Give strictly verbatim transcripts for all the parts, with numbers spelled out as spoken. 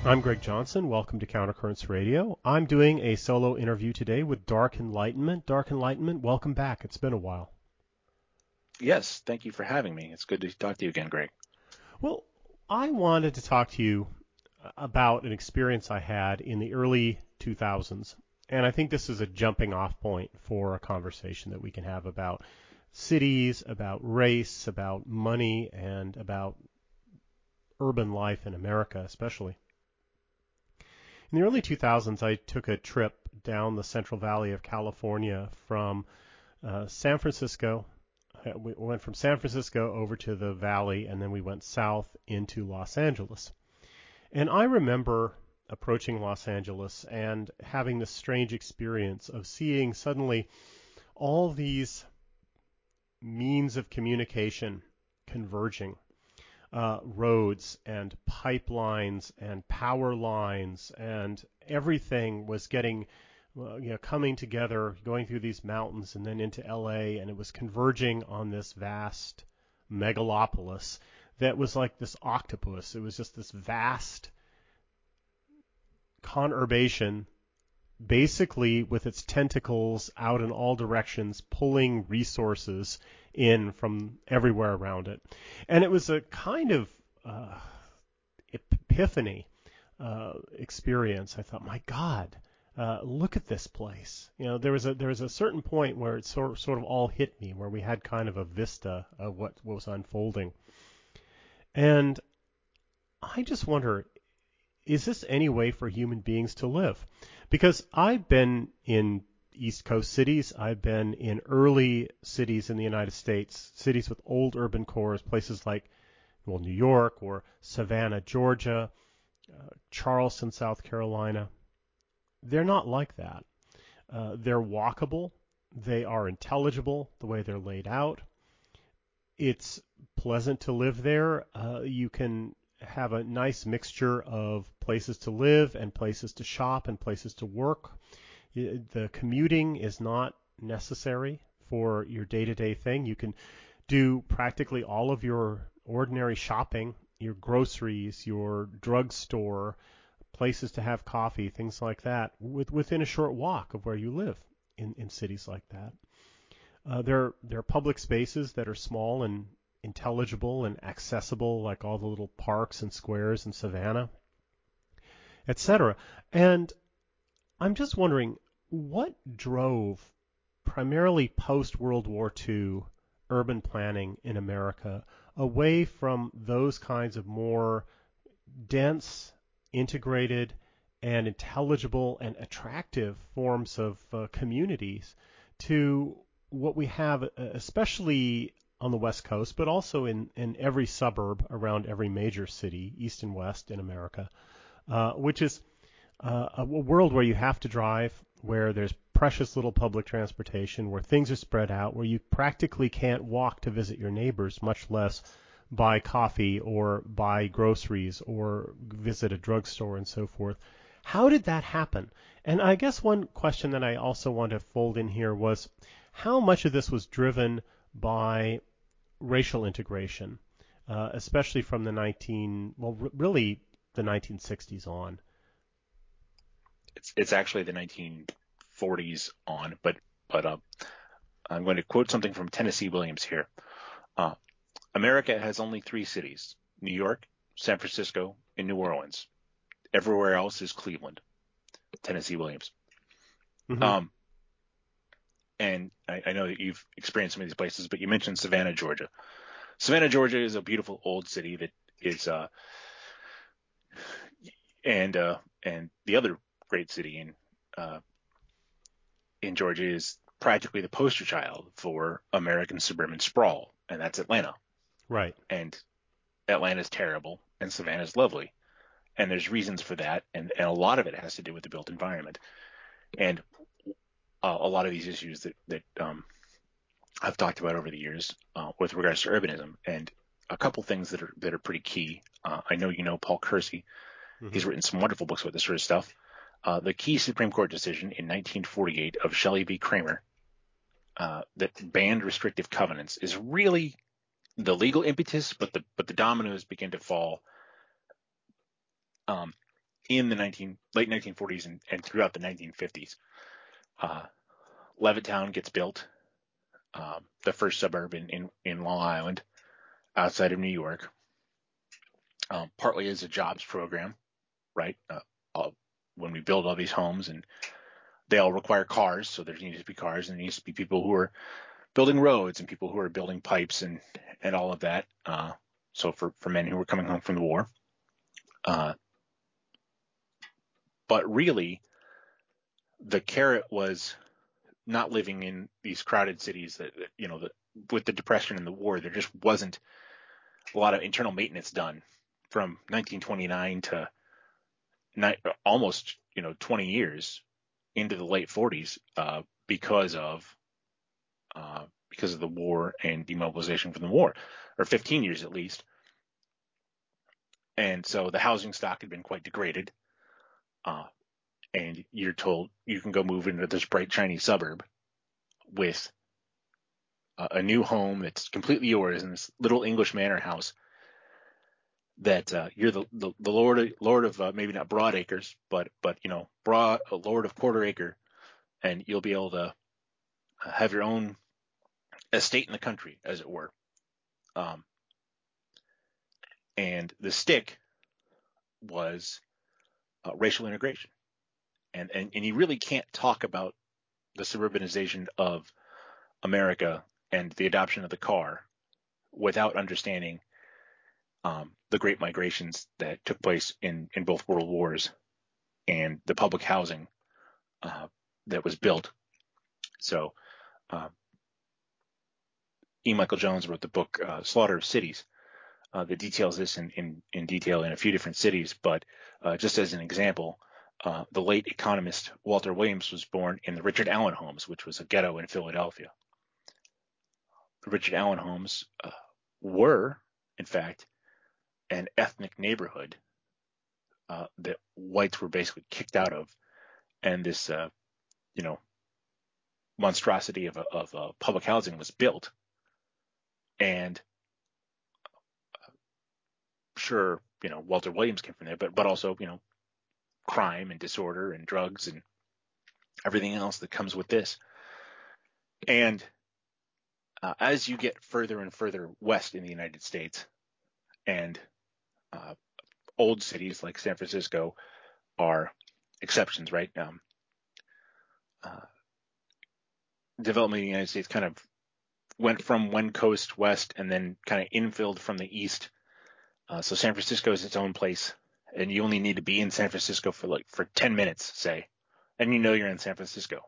I'm Greg Johnson. Welcome to Countercurrents Radio. I'm doing a solo interview today with Dark Enlightenment. Dark Enlightenment, welcome back. It's been a while. Yes, thank you for having me. It's good to talk to you again, Greg. Well, I wanted to talk to you about an experience I had in the early two thousands, and I think this is a jumping off point for a conversation that we can have about cities, about race, about money, and about urban life in America especially. In the early two thousands, I took a trip down the Central Valley of California from uh, San Francisco. We went from San Francisco over to the valley, and then we went south into Los Angeles. And I remember approaching Los Angeles and having this strange experience of seeing suddenly all these means of communication converging. Uh, roads and pipelines and power lines and everything was getting, uh, you know, coming together, going through these mountains and then into L A, and it was converging on this vast megalopolis that was like this octopus. It was just this vast conurbation, basically with its tentacles out in all directions, pulling resources in from everywhere around it. And it was a kind of uh, epiphany uh, experience. I thought, my God, uh, look at this place. You know, there was a there was a certain point where it sort of, sort of all hit me, where we had kind of a vista of what, what was unfolding. And I just wonder, is this any way for human beings to live? Because I've been in East Coast cities. I've been in early cities in the United States, cities with old urban cores, places like, well, New York or Savannah, Georgia, uh, Charleston, South Carolina. They're not like that. Uh, they're walkable. They are intelligible the way they're laid out. It's pleasant to live there. Uh, you can have a nice mixture of places to live and places to shop and places to work. The commuting is not necessary for your day-to-day thing. You can do practically all of your ordinary shopping, your groceries, your drugstore, places to have coffee, things like that, with, within a short walk of where you live in, in cities like that. Uh, there, there are public spaces that are small and intelligible and accessible, like all the little parks and squares in Savannah, et cetera. And I'm just wondering, what drove primarily post-World War Two urban planning in America away from those kinds of more dense, integrated, and intelligible and attractive forms of uh, communities to what we have, especially on the West Coast, but also in, in every suburb around every major city, east and west in America, uh, which is Uh, a world where you have to drive, where there's precious little public transportation, where things are spread out, where you practically can't walk to visit your neighbors, much less buy coffee or buy groceries or visit a drugstore and so forth. How did that happen? And I guess one question that I also want to fold in here was, how much of this was driven by racial integration, uh, especially from the nineteen, well, r- really the nineteen sixties on? It's it's actually the nineteen forties on, but but uh, I'm going to quote something from Tennessee Williams here. Uh, America has only three cities: New York, San Francisco, and New Orleans. Everywhere else is Cleveland. Tennessee Williams. Mm-hmm. Um, and I, I know that you've experienced some of these places, but you mentioned Savannah, Georgia. Savannah, Georgia is a beautiful old city that is, uh, and uh, and the other great city in uh, in Georgia is practically the poster child for American suburban sprawl, and that's Atlanta. Right. And Atlanta's terrible, and Savannah's lovely, and there's reasons for that, and, and a lot of it has to do with the built environment, and uh, a lot of these issues that that um, I've talked about over the years uh, with regards to urbanism, and a couple things that are that are pretty key. Uh, I know you know Paul Kersey. Mm-hmm. He's written some wonderful books about this sort of stuff. Uh, the key Supreme Court decision in nineteen forty-eight of Shelley v. Kramer uh, that banned restrictive covenants is really the legal impetus, but the but the dominoes begin to fall um, in the nineteen late nineteen forties and, and throughout the nineteen fifties. Uh, Levittown gets built, um, the first suburb in, in, in Long Island, outside of New York, um, partly as a jobs program, right? Uh, all, when we build all these homes, and they all require cars, so there needs to be cars, and there needs to be people who are building roads and people who are building pipes and and all of that. Uh, so for for men who were coming home from the war, uh, but really, the carrot was not living in these crowded cities that, that you know, the, with the depression and the war, there just wasn't a lot of internal maintenance done from nineteen twenty-nine to ni- almost, you know, twenty years into the late forties, uh, because of uh, because of the war and demobilization from the war, or fifteen years at least. And so the housing stock had been quite degraded. Uh, and you're told you can go move into this bright, shiny suburb with a, a new home that's completely yours in this little English manor house that uh, you're the, the, the lord of, lord of uh, maybe not broad acres, but but you know, broad a lord of quarter acre, and you'll be able to have your own estate in the country, as it were. Um, and the stick was uh, racial integration, and, and and you really can't talk about the suburbanization of America and the adoption of the car without understanding um, the great migrations that took place in, in both world wars and the public housing uh, that was built. So uh, E. Michael Jones wrote the book uh, Slaughter of Cities uh, that details this in, in, in detail in a few different cities. But uh, just as an example, uh, the late economist Walter Williams was born in the Richard Allen Homes, which was a ghetto in Philadelphia. The Richard Allen Homes uh, were, in fact, an ethnic neighborhood uh, that whites were basically kicked out of, and this, uh, you know, monstrosity of, of uh, public housing was built. And sure, you know, Walter Williams came from there, but but also, you know, crime and disorder and drugs and everything else that comes with this. And uh, as you get further and further west in the United States, and uh, old cities like San Francisco are exceptions, right? Um, uh, development in the United States kind of went from one coast west and then kind of infilled from the east. Uh, so San Francisco is its own place, and you only need to be in San Francisco for like for ten minutes, say, and you know you're in San Francisco.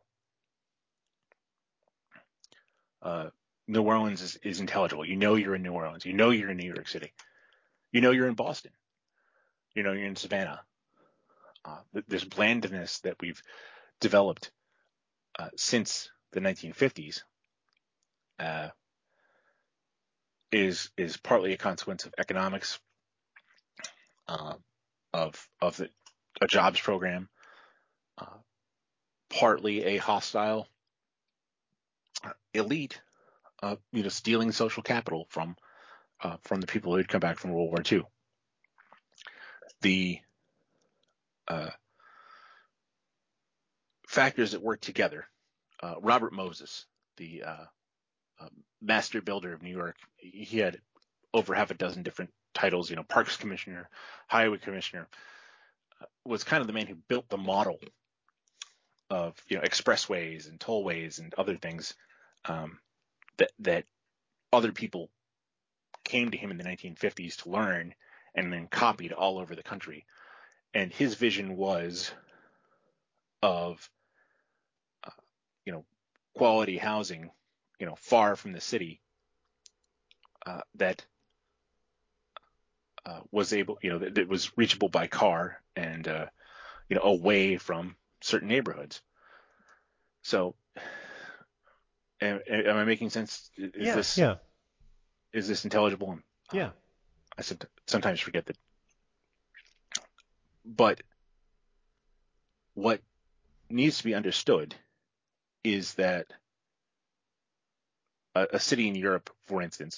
Uh, New Orleans is, is intelligible. You know you're in New Orleans. You know you're in New York City. You know you're in Boston. You know you're in Savannah. Uh, this blandness that we've developed uh, since the nineteen fifties uh, is is partly a consequence of economics, uh, of of the, a jobs program, uh, partly a hostile elite, uh, you know, stealing social capital from uh, from the people who had come back from World War Two. The uh, factors that work together. Uh, Robert Moses, the uh, uh, master builder of New York, he had over half a dozen different titles. You know, Parks Commissioner, Highway Commissioner, uh, was kind of the man who built the model of, you know, expressways and tollways and other things um, that that other people came to him in the nineteen fifties to learn and then copied all over the country. And his vision was of, uh, you know, quality housing, you know, far from the city, uh, that uh, was able, you know, that, that was reachable by car and, uh, you know, away from certain neighborhoods. So, am, am I making sense? Is Yeah, this yeah, is this intelligible? Uh, yeah. I sometimes forget that. But what needs to be understood is that a, a city in Europe, for instance,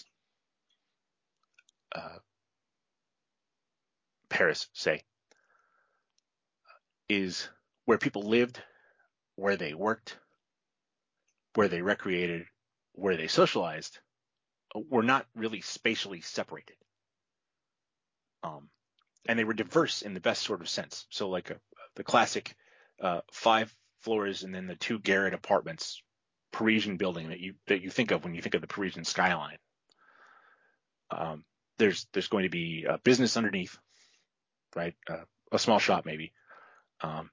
uh, Paris, say, is where people lived, where they worked, where they recreated, where they socialized, were not really spatially separated. Um, and they were diverse in the best sort of sense. So like a, the classic uh, five floors and then the two garret apartments Parisian building that you that you think of when you think of the Parisian skyline. Um, there's there's going to be a business underneath, right? Uh, a small shop maybe, um,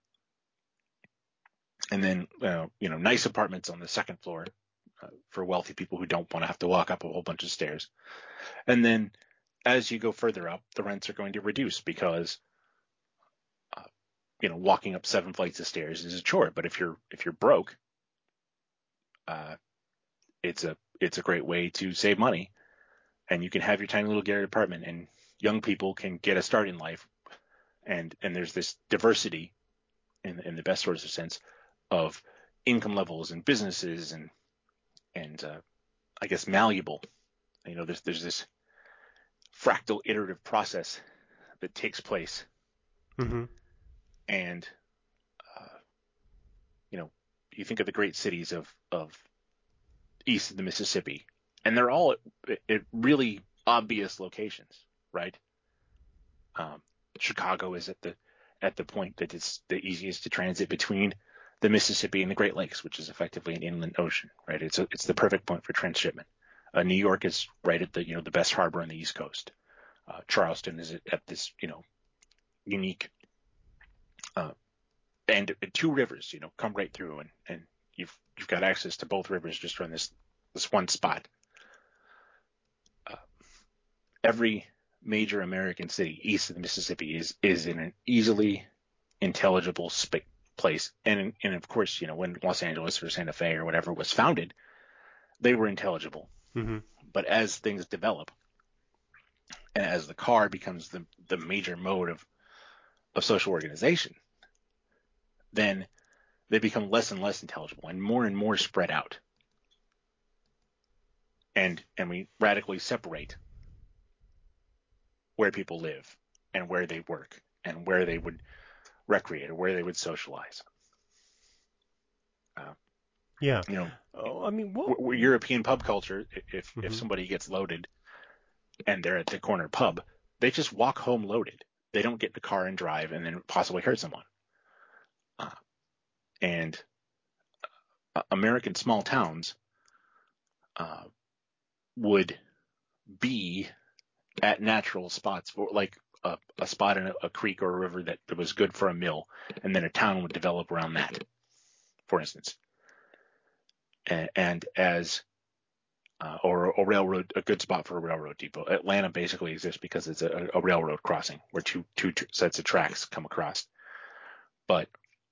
and then uh, you know nice apartments on the second floor uh, for wealthy people who don't want to have to walk up a whole bunch of stairs. And then as you go further up, the rents are going to reduce because uh, you know walking up seven flights of stairs is a chore. But if you're if you're broke, uh, it's a it's a great way to save money, and you can have your tiny little garret apartment, and young people can get a start in life, and and there's this diversity in in the best sorts of sense of income levels and businesses and and uh, I guess malleable. You know, there's there's this fractal iterative process that takes place, Mm-hmm. and uh, you know, you think of the great cities of of east of the Mississippi, and they're all at, at really obvious locations, right? Um, Chicago is at the at the point that it's the easiest to transit between the Mississippi and the Great Lakes, which is effectively an inland ocean, right? It's a, it's the perfect point for transshipment. Uh, New York is right at the you know the best harbor on the East Coast. Uh, Charleston is at, at this you know unique uh, and two rivers you know come right through, and, and you've you've got access to both rivers just from this this one spot. Uh, every major American city east of the Mississippi is is in an easily intelligible sp- place, and and of course, you know, when Los Angeles or Santa Fe or whatever was founded, they were intelligible. Mm-hmm. But as things develop, and as the car becomes the the major mode of of social organization, then they become less and less intelligible and more and more spread out, and and we radically separate where people live and where they work and where they would recreate or where they would socialize. Uh, Yeah. you know, Oh, I mean, what? w- w- European pub culture, if if Mm-hmm. somebody gets loaded and they're at the corner pub, they just walk home loaded. They don't get in the car and drive and then possibly hurt someone. Uh, and uh, American small towns uh, would be at natural spots, for, like a, a spot in a, a creek or a river that, that was good for a mill, and then a town would develop around that, for instance. And, and as uh, or a railroad, a good spot for a railroad depot. Atlanta basically exists because it's a, a railroad crossing where two two tr- sets of tracks come across. But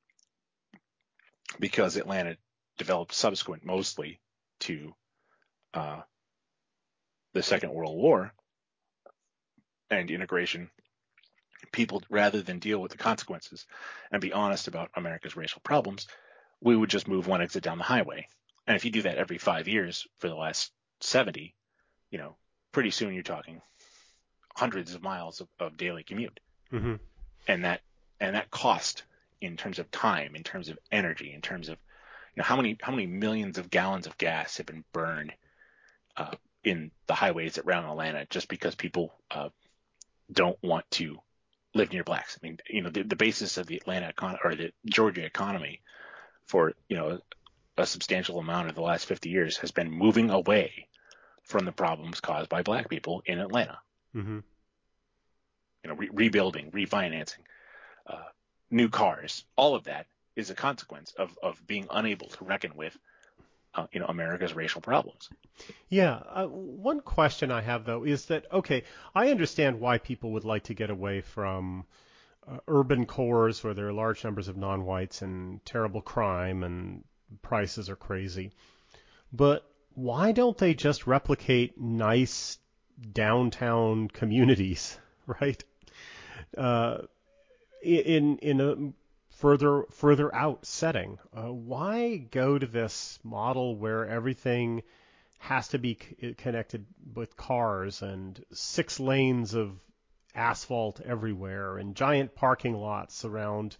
because Atlanta developed subsequent mostly to uh, the Second World War and integration, people, rather than deal with the consequences and be honest about America's racial problems, we would just move one exit down the highway. And if you do that every five years for the last seventy, you know, pretty soon you're talking hundreds of miles of, of daily commute. Mm-hmm. And that and that cost in terms of time, in terms of energy, in terms of you know how many how many millions of gallons of gas have been burned uh, in the highways around Atlanta just because people uh, don't want to live near blacks. I mean, you know, the, the basis of the Atlanta econ- or the Georgia economy for you know a substantial amount of the last fifty years has been moving away from the problems caused by black people in Atlanta. Mm-hmm. You know, re- rebuilding, refinancing, uh, new cars, all of that is a consequence of, of being unable to reckon with, uh, you know, America's racial problems. Yeah. Uh, one question I have though is that okay, I understand why people would like to get away from uh, urban cores where there are large numbers of non-whites and terrible crime and prices are crazy. But why don't they just replicate nice downtown communities, right? Uh, in in a further further out setting. Uh, why go to this model where everything has to be c- connected with cars and six lanes of asphalt everywhere and giant parking lots around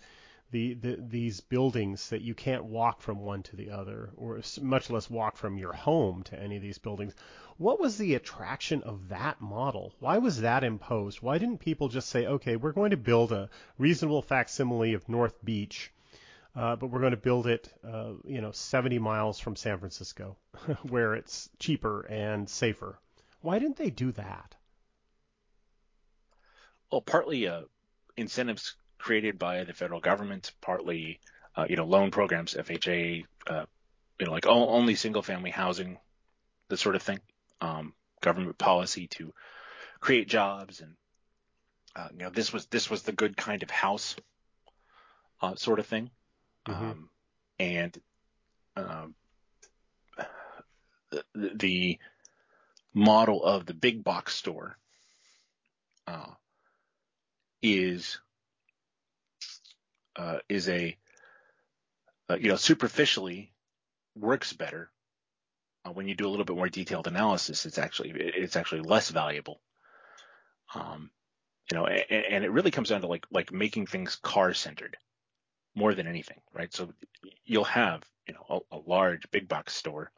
the, the these buildings that you can't walk from one to the other, or much less walk from your home to any of these buildings. What was the attraction of that model? Why was that imposed? Why didn't people just say, okay, we're going to build a reasonable facsimile of North Beach, uh, but we're going to build it, uh, you know, seventy miles from San Francisco, where it's cheaper and safer? Why didn't they do that? Well, partly uh, incentives created by the federal government, partly uh, you know loan programs, F H A, uh, you know like o- only single family housing, this sort of thing, um, government policy to create jobs, and uh, you know this was this was the good kind of house, uh, sort of thing, Mm-hmm. um, and um, the, the model of the big box store uh, is uh, is a uh, you know superficially works better. Uh, when you do a little bit more detailed analysis, it's actually it's actually less valuable. Um, you know, and, and it really comes down to like like making things car centered more than anything, right? So you'll have you know a, a large big box store,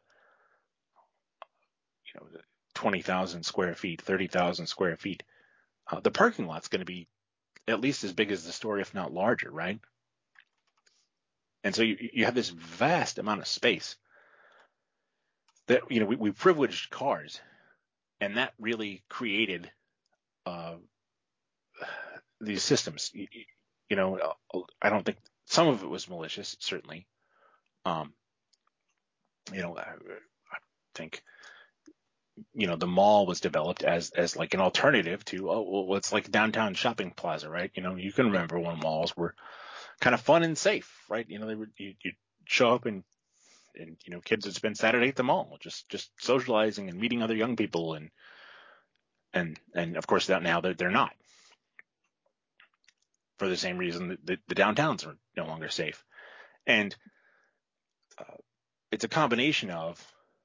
you know, twenty thousand square feet, thirty thousand square feet. Uh, the parking lot's going to be at least as big as the store, if not larger, right? And so you, you have this vast amount of space that you know we, we privileged cars, and that really created uh, these systems. You, you know, I don't think some of it was malicious, certainly. Um, you know, I, I think you know the mall was developed as as like an alternative to oh well it's like downtown shopping plaza, right? You know, you can remember when malls were kind of fun and safe, right? You know, they would you you'd show up and and you know kids would spend Saturday at the mall just just socializing and meeting other young people, and and and of course that now they're, they're not, for the same reason that the, the downtowns are no longer safe. And uh, it's a combination of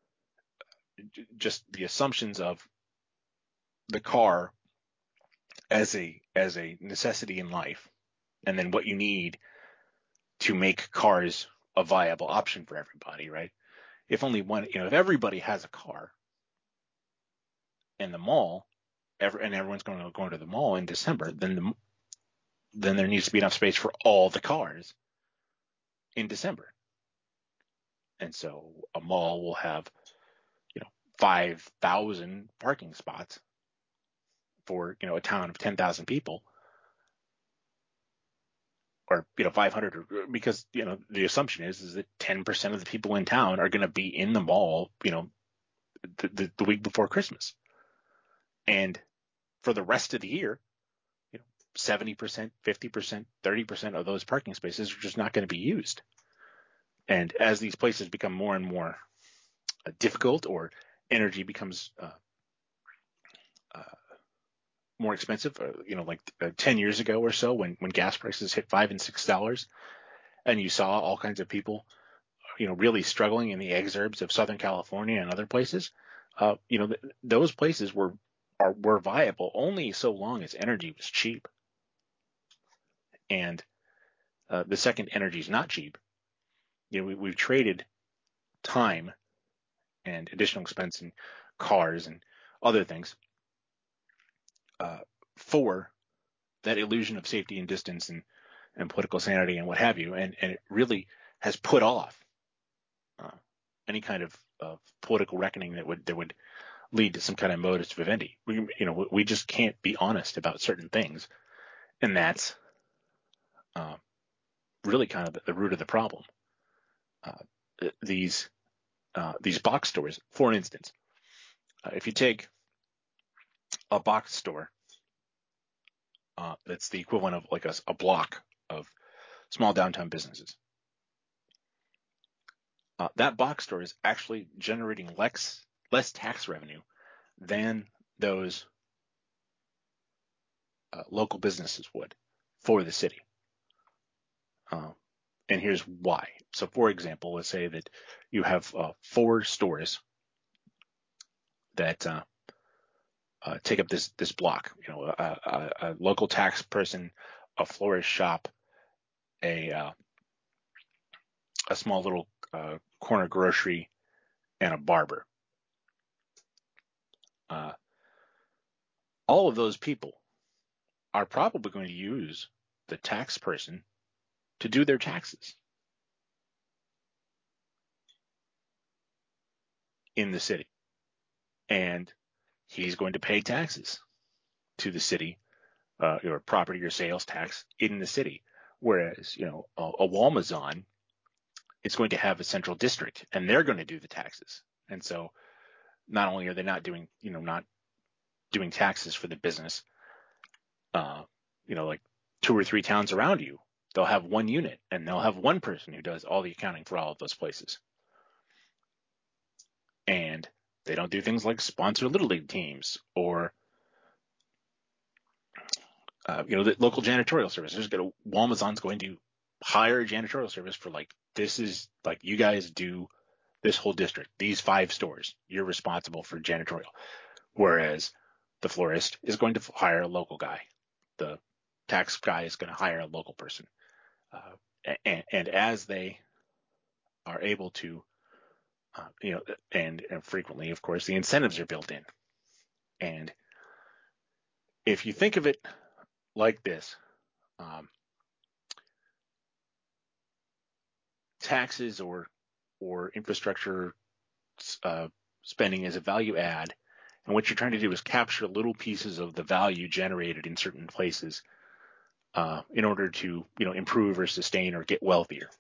just the assumptions of the car as a as a necessity in life, and then what you need to make cars a viable option for everybody, right? If only one, you know, if everybody has a car in the mall, ever, and everyone's going to go to the mall in December, then the, then there needs to be enough space for all the cars in December. And so a mall will have, you know, five thousand parking spots for, you know, a town of ten thousand people, or, you know, five hundred, because, you know, the assumption is, is that ten percent of the people in town are going to be in the mall, you know, the, the, the week before Christmas. And for the rest of the year, you know, seventy percent, fifty percent, thirty percent of those parking spaces are just not going to be used. And as these places become more and more uh, difficult, or energy becomes uh, uh, more expensive, uh, you know, like uh, ten years ago or so, when, when gas prices hit five and six dollars, and you saw all kinds of people, you know, really struggling in the exurbs of Southern California and other places, uh, you know, th- those places were are were viable only so long as energy was cheap. And uh, the second energy is not cheap, you know, we, we've traded time and additional expense in cars and other things uh, for that illusion of safety and distance, and, and political sanity and what have you. And, and it really has put off uh, any kind of, of political reckoning that would that would lead to some kind of modus vivendi. We, you know, we just can't be honest about certain things, and that's uh, really kind of the, the root of the problem. Uh, these uh, these box stores, for instance, uh, if you take a box store uh, that's the equivalent of like a, a block of small downtown businesses, uh, that box store is actually generating less less tax revenue than those uh, local businesses would for the city. Uh, and here's why. So, for example, let's say that you have uh, four stores that uh, uh, take up this this block. You know, a, a, a local tax person, a florist shop, a uh, a small little uh, corner grocery and a barber. Uh, all of those people are probably going to use the tax person to do their taxes in the city. And he's going to pay taxes to the city, uh, or property or sales tax in the city. Whereas, you know, a, a Walmazon is going to have a central district and they're going to do the taxes. And so not only are they not doing, you know, not doing taxes for the business, uh, you know, like two or three towns around you, they'll have one unit and they'll have one person who does all the accounting for all of those places. And they don't do things like sponsor little league teams or, uh, you know, the local janitorial service. There's going to, Walmazon's going to hire a janitorial service for like, this is like, you guys do this whole district, these five stores, you're responsible for janitorial. Whereas the florist is going to hire a local guy. The tax guy is going to hire a local person. Uh, and, and as they are able to, uh, you know, and, and frequently, of course, the incentives are built in. And if you think of it like this, um, taxes or or infrastructure uh, spending is a value add, and what you're trying to do is capture little pieces of the value generated in certain places uh, in order to, you know, improve or sustain or get wealthier.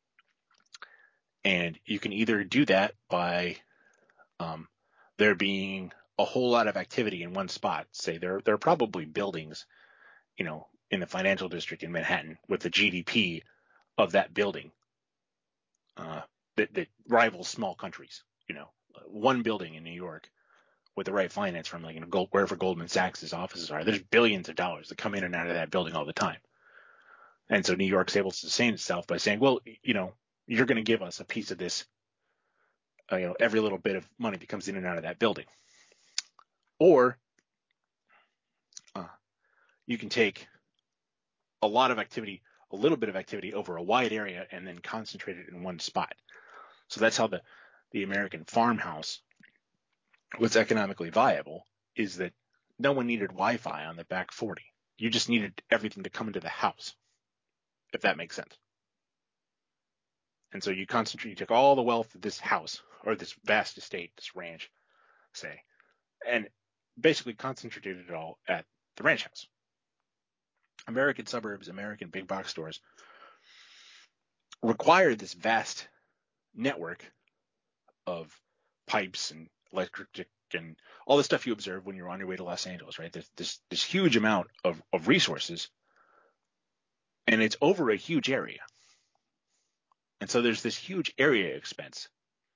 And you can either do that by um, there being a whole lot of activity in one spot. Say there there are probably buildings, you know, in the financial district in Manhattan with the G D P of that building uh, that, that rivals small countries. You know, one building in New York with the right finance from, like, you know, Gold, wherever Goldman Sachs' offices are, there's billions of dollars that come in and out of that building all the time. And so New York's able to sustain itself by saying, well, you know, you're going to give us a piece of this, uh, you know, every little bit of money that comes in and out of that building. Or uh, you can take a lot of activity, a little bit of activity over a wide area and then concentrate it in one spot. So that's how the, the American farmhouse was economically viable, is that no one needed Wi-Fi on the back forty. You just needed everything to come into the house, if that makes sense. And so you concentrate, you took all the wealth of this house or this vast estate, this ranch, say, and basically concentrated it all at the ranch house. American suburbs, American big box stores require this vast network of pipes and electric and all the stuff you observe when you're on your way to Los Angeles, right? There's this, this huge amount of, of resources, and it's over a huge area. And so there's this huge area expense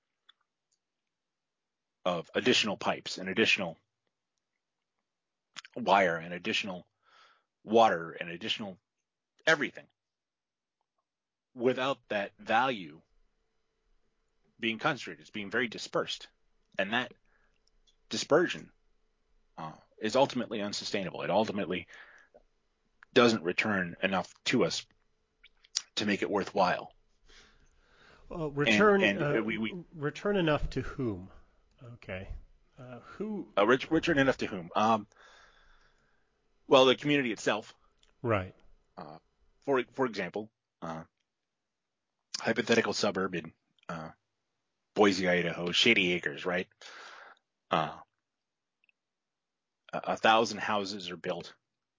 of additional pipes and additional wire and additional water and additional everything without that value being concentrated. It's being very dispersed. And that dispersion uh, is ultimately unsustainable. It ultimately doesn't return enough to us to make it worthwhile. Uh, return and, and uh, we, we return enough to whom? Okay. Uh, who? Uh, return enough to whom? Um, well, the community itself. Right. Uh, for for example, uh, hypothetical suburb in uh, Boise, Idaho, Shady Acres, right? Uh, a, a thousand houses are built,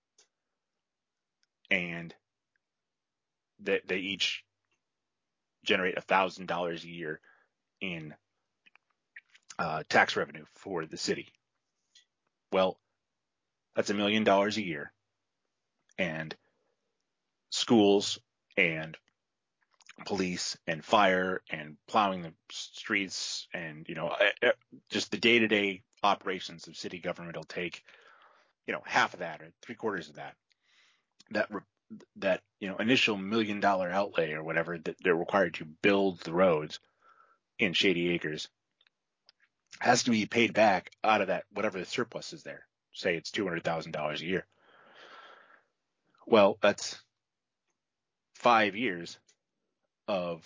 and they, they each generate a thousand dollars a year in uh, tax revenue for the city. Well, that's a million dollars a year, and schools and police and fire and plowing the streets and, you know, just the day-to-day operations of city government will take, you know, half of that or three quarters of that. That that you know initial million dollar outlay or whatever that they're required to build the roads in Shady Acres has to be paid back out of that whatever the surplus is there. Say it's two hundred thousand dollars a year. Well, that's five years of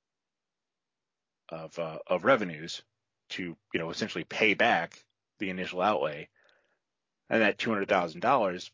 of uh, of revenues to, you know, essentially pay back the initial outlay, and that two hundred thousand dollars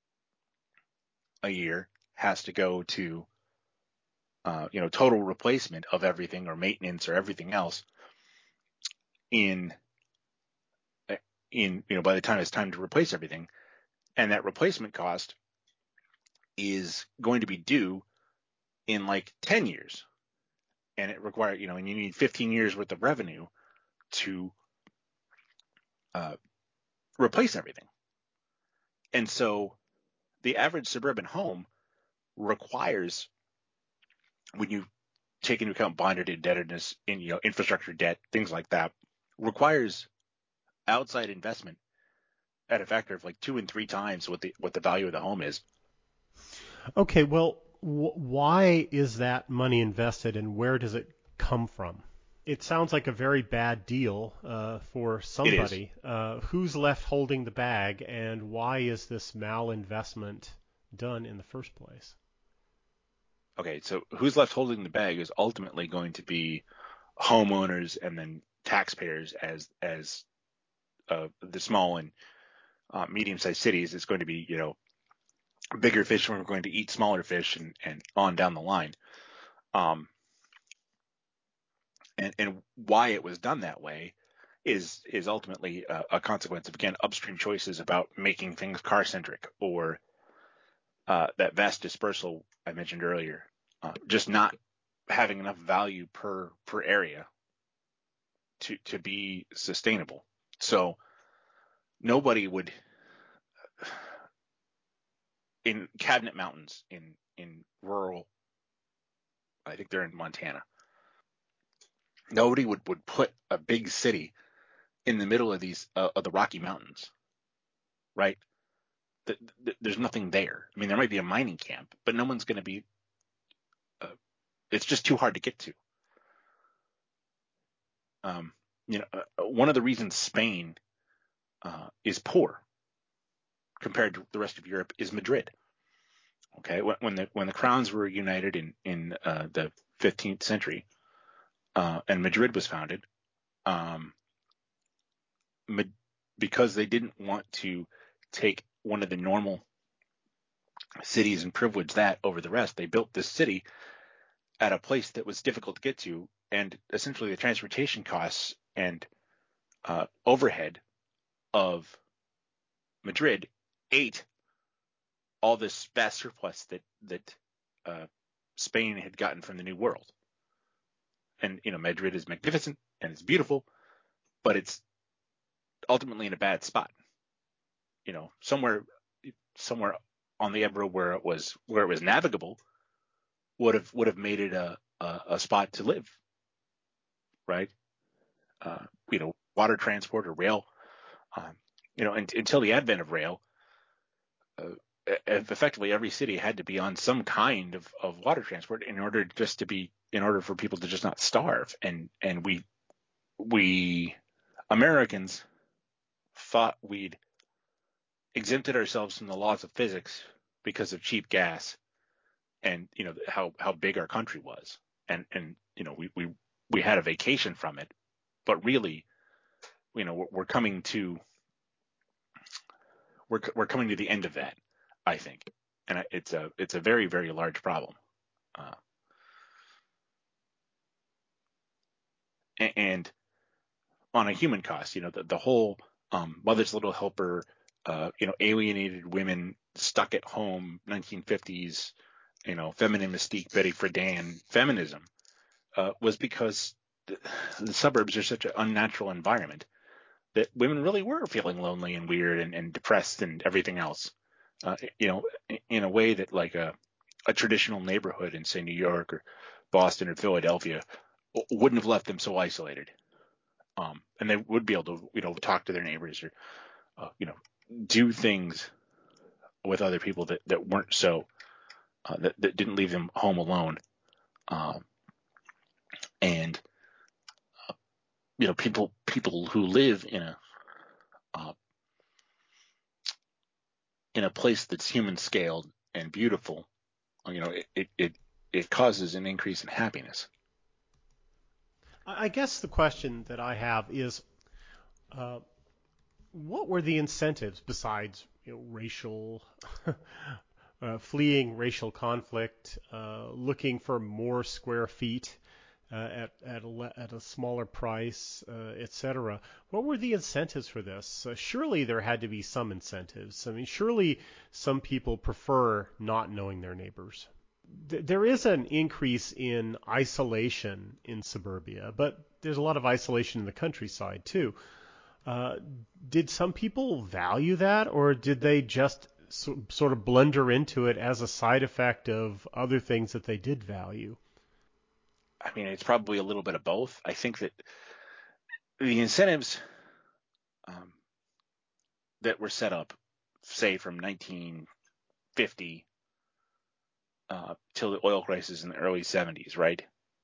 a year has to go to uh, you know, total replacement of everything or maintenance or everything else in in you know, by the time it's time to replace everything, and that replacement cost is going to be due in like ten years, and it requires, you know, and you need fifteen years worth of revenue to uh, replace everything. And so the average suburban home requires, when you take into account bonded indebtedness, in, you know, infrastructure debt, things like that, requires outside investment at a factor of like two and three times what the what the value of the home is. Okay, well, wh- why is that money invested, and where does it come from? It sounds like a very bad deal uh, for somebody. Uh, who's left holding the bag, and why is this malinvestment done in the first place? Okay, so who's left holding the bag is ultimately going to be homeowners and then taxpayers, as as uh, the small and uh, medium-sized cities. It's going to be, you know, bigger fish are going to eat smaller fish, and, and on down the line. Um, and, and why it was done that way is is ultimately a, a consequence of, again, upstream choices about making things car-centric, or uh, that vast dispersal I mentioned earlier, uh, just not having enough value per per area to to be sustainable. So nobody would, in Cabinet Mountains in in rural, I think they're in Montana, nobody would would put a big city in the middle of these uh, of the Rocky Mountains, right? The, the, there's nothing there. I mean, there might be a mining camp, but no one's going to be. Uh, it's just too hard to get to. Um, you know, uh, one of the reasons Spain uh, is poor compared to the rest of Europe is Madrid. Okay, when, when the when the crowns were united in in uh, the fifteenth century, uh, and Madrid was founded, um, because they didn't want to take one of the normal cities and privilege that over the rest, they built this city at a place that was difficult to get to, and essentially the transportation costs and uh, overhead of Madrid ate all this vast surplus that that uh, Spain had gotten from the New World. And, you know, Madrid is magnificent and it's beautiful, but it's ultimately in a bad spot. You know, somewhere somewhere on the Ebro where it was where it was navigable would have would have made it a a, a spot to live, right? Uh, you know, water transport or rail. Um, you know, and, until the advent of rail, uh, effectively every city had to be on some kind of, of water transport in order just to be in order for people to just not starve. And and we we Americans thought we'd exempted ourselves from the laws of physics because of cheap gas, and, you know, how how big our country was, and and you know, we we we had a vacation from it, but really, you know, we're, we're coming to we're we're coming to the end of that, I think, and it's a it's a very very large problem, uh, and on a human cost, you know, the the whole um, Mother's Little Helper, uh, you know, alienated women stuck at home, nineteen fifties, you know, feminine mystique, Betty Friedan feminism, uh, was because the, the suburbs are such an unnatural environment that women really were feeling lonely and weird and, and depressed and everything else, uh, you know, in a way that like a, a traditional neighborhood in, say, New York or Boston or Philadelphia wouldn't have left them so isolated. Um, and they would be able to, you know, talk to their neighbors, or, uh, you know, do things with other people that, that weren't so, uh, that, that didn't leave them home alone. Um, and, uh, you know, people, people who live in a, uh, in a place that's human scaled and beautiful, you know, it, it, it it causes an increase in happiness. I guess the question that I have is, uh, what were the incentives besides, you know, racial, uh, fleeing racial conflict, uh, looking for more square feet uh, at at a, le- at a smaller price, uh, et cetera? What were the incentives for this? Uh, surely there had to be some incentives. I mean, surely some people prefer not knowing their neighbors. Th- There is an increase in isolation in suburbia, but there's a lot of isolation in the countryside too. Uh, did some people value that, or did they just so, sort of blunder into it as a side effect of other things that they did value? I mean, it's probably a little bit of both. I think that the incentives um, that were set up, say from nineteen fifty uh, till the oil crisis in the early seventies, right?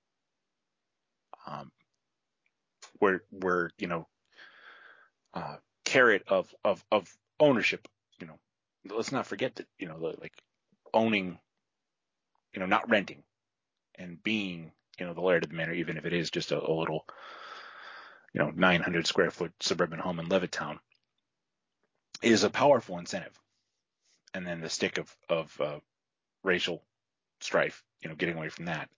Um, were were you know uh, carrot of of of ownership. You know, let's not forget that you know like owning, you know, not renting and being, you know, the laird of the manor, even if it is just a, a little, you know, nine hundred square foot suburban home in Levittown, is a powerful incentive. And then the stick of of uh, racial strife, you know, getting away from that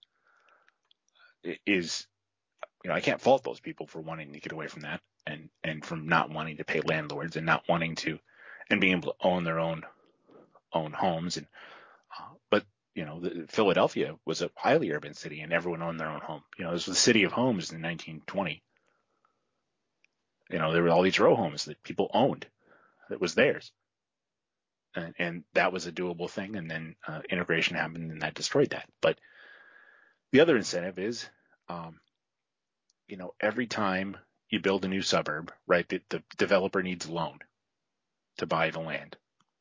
is, you know, I can't fault those people for wanting to get away from that and and from not wanting to pay landlords and not wanting to and being able to own their own own homes. And uh, but you know, the, Philadelphia was a highly urban city and everyone owned their own home. You know, this was the city of homes in nineteen twenty. You know, there were all these row homes that people owned that was theirs. And, and that was a doable thing. And then uh, integration happened and that destroyed that. But the other incentive is, um, you know, every time you build a new suburb, right, the, the developer needs a loan to buy the land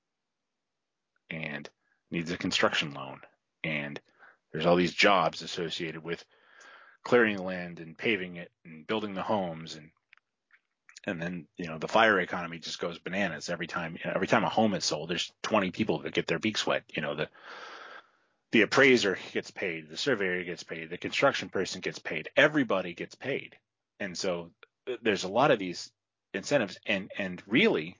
and needs a construction loan. And there's all these jobs associated with clearing the land and paving it and building the homes. And and then, you know, the fire economy just goes bananas every time. You know, every time a home is sold, there's twenty people that get their beaks wet. You know, the the appraiser gets paid, the surveyor gets paid, the construction person gets paid, everybody gets paid. And so there's a lot of these incentives, and and really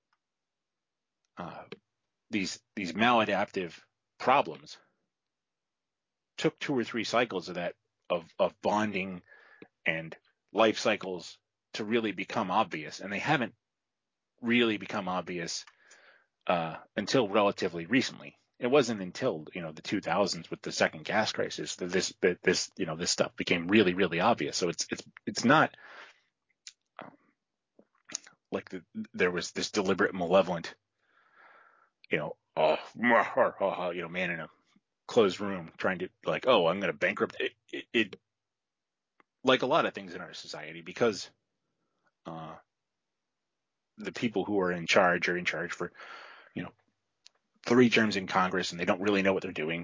uh, these these maladaptive problems took two or three cycles of that of of bonding and life cycles to really become obvious, and they haven't really become obvious uh, until relatively recently. It wasn't until, you know, the two thousands with the second gas crisis that this that this you know this stuff became really really obvious. So it's it's it's not um, like the, there was this deliberate malevolent, you know, oh, you know, man in a closed room trying to like, oh, I'm going to bankrupt it, it, it. Like a lot of things in our society, because uh, the people who are in charge are in charge for, you know, three terms in Congress, and they don't really know what they're doing.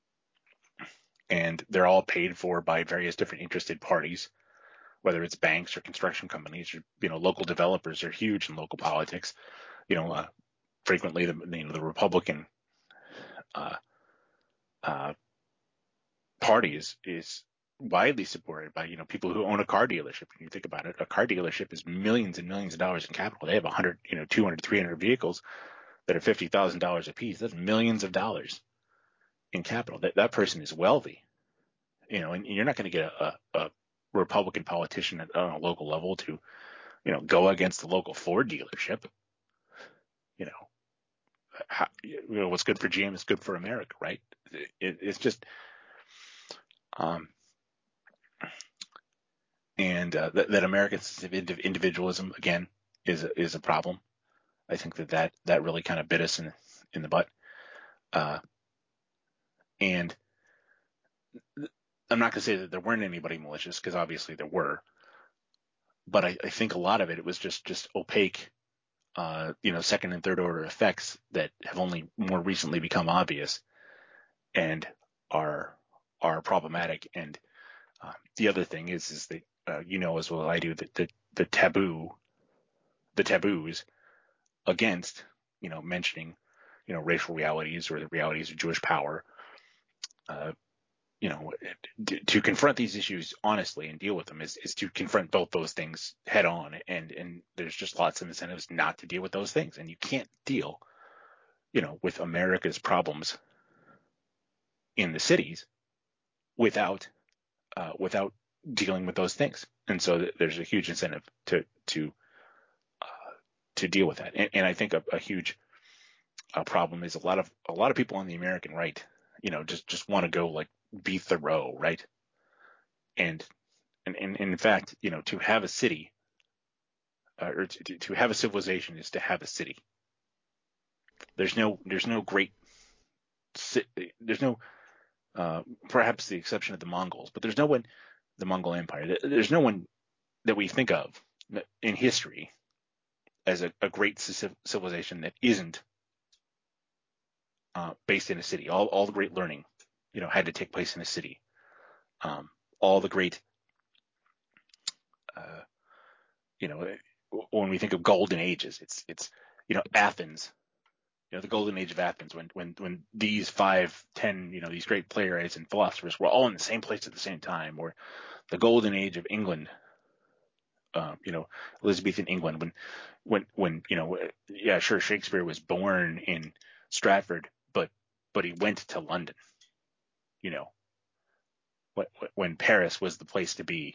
And they're all paid for by various different interested parties, whether it's banks or construction companies, or, you know, local developers are huge in local politics. You know, uh, frequently the, you know, the Republican uh, uh, party is, is widely supported by, you know, people who own a car dealership. When you think about it, a car dealership is millions and millions of dollars in capital. They have one hundred, you know, two hundred, three hundred vehicles that are fifty thousand dollars a piece. That's millions of dollars in capital. That that person is wealthy, you know, and you're not going to get a, a, a Republican politician at, on a local level to, you know, go against the local Ford dealership. You know, how, you know, what's good for G M is good for America, right? It, it's just, um, and uh, that, that American individualism again is a, is a problem. I think that that, that really kind of bit us in in the butt. Uh, and I'm not going to say that there weren't anybody malicious, because obviously there were, but I, I think a lot of it, it was just just opaque, uh, you know, second and third order effects that have only more recently become obvious and are are problematic. And uh, the other thing is is that uh, you know as well as I do that the, the taboo, the taboos against, you know, mentioning, you know, racial realities or the realities of Jewish power, uh, you know, to, to confront these issues honestly and deal with them is, is to confront both those things head on. And, and there's just lots of incentives not to deal with those things. And you can't deal, you know, with America's problems in the cities without, uh, without dealing with those things. And so th- there's a huge incentive to, to, uh, to deal with that. And, and I think a, a huge uh, problem is a lot of, a lot of people on the American right, you know, just, just want to go like be Thoreau, right? And, and, and in fact, you know, to have a city, uh, or to, to have a civilization is to have a city. There's no, there's no great, there's no, uh, perhaps the exception of the Mongols, but there's no one, the Mongol Empire, there's no one that we think of in history as a, a great civilization that isn't uh, based in a city. All, all the great learning, you know, had to take place in a city. Um, all the great, uh, you know, when we think of golden ages, it's, it's, you know, Athens, you know, the golden age of Athens, when, when, when these five, ten, you know, these great playwrights and philosophers were all in the same place at the same time, or the golden age of England, uh, you know, Elizabethan England, when, when, when, you know, yeah, sure, Shakespeare was born in Stratford, but, but he went to London, you know, when, when Paris was the place to be.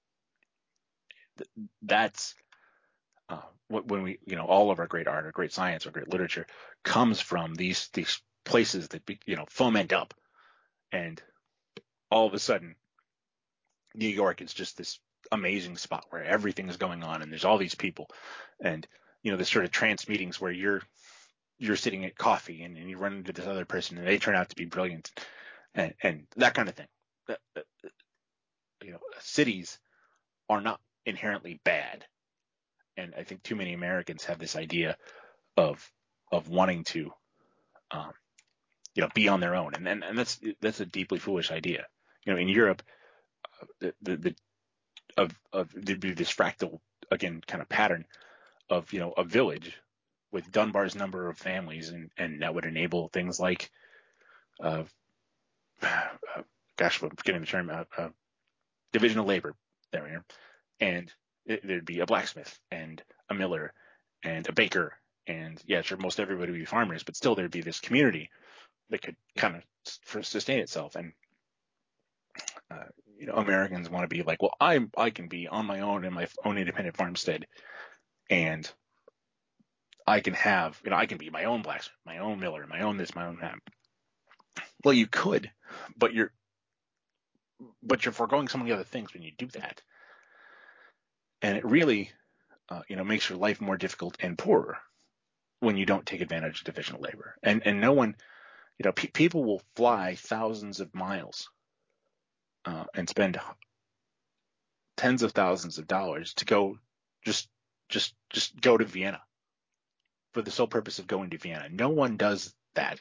That's, uh, when we, you know, all of our great art, our great science, our great literature comes from these, these places that, you know, foment up. And all of a sudden, New York is just this amazing spot where everything is going on and there's all these people. And, you know, this sort of trance meetings where you're, you're sitting at coffee and, and you run into this other person and they turn out to be brilliant, and, and that kind of thing. That, that, you know, cities are not inherently bad. And I think too many Americans have this idea of, of wanting to, um, you know, be on their own. And, and, and that's, that's a deeply foolish idea. You know, in Europe, uh, the, the, the, of, of, there'd be this fractal, again, kind of pattern of, you know, a village with Dunbar's number of families, and, and that would enable things like, uh, uh gosh, I'm forgetting the term, uh, uh, division of labor. There we are. And it, there'd be a blacksmith and a miller and a baker. And yeah, sure, most everybody would be farmers, but still there'd be this community that could kind of sustain itself. And, uh, you know, Americans want to be like, well, I I can be on my own in my own independent farmstead, and I can have, you know, I can be my own blacksmith, my own miller, my own this, my own that. Well, you could, but you're, but you're foregoing so many other things when you do that, and it really, uh, you know, makes your life more difficult and poorer when you don't take advantage of divisional labor. And and no one, you know, pe- people will fly thousands of miles uh, and spend tens of thousands of dollars to go just just just go to Vienna for the sole purpose of going to Vienna. No one does that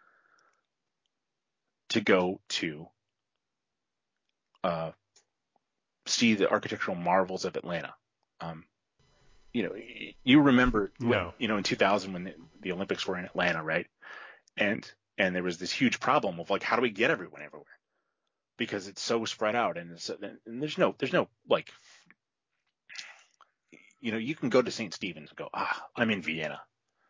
to go to uh, see the architectural marvels of Atlanta. Um, you know, you remember when, No. you know, in two thousand when the, the Olympics were in Atlanta, right? And and there was this huge problem of like, how do we get everyone everywhere? Because it's so spread out, and, it's, and there's no there's no like, you know, you can go to Saint Stephen's and go, ah, I'm in Vienna.